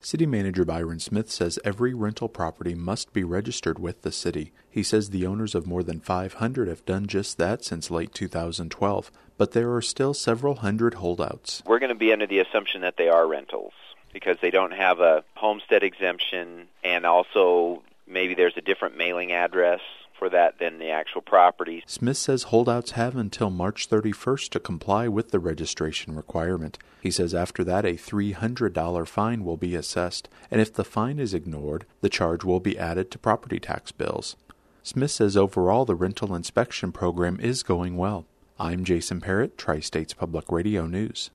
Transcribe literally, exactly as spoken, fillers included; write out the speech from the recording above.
City Manager Byron Smith says every rental property must be registered with the city. He says the owners of more than five hundred have done just that since late two thousand twelve, but there are still several hundred holdouts. We're going to be under the assumption that they are rentals because they don't have a homestead exemption, and also maybe there's a different mailing address for that than the actual property. Smith says holdouts have until March thirty-first to comply with the registration requirement. He says after that a three hundred dollars fine will be assessed, and if the fine is ignored, the charge will be added to property tax bills. Smith says overall the rental inspection program is going well. I'm Jason Parrott, Tri-States Public Radio News.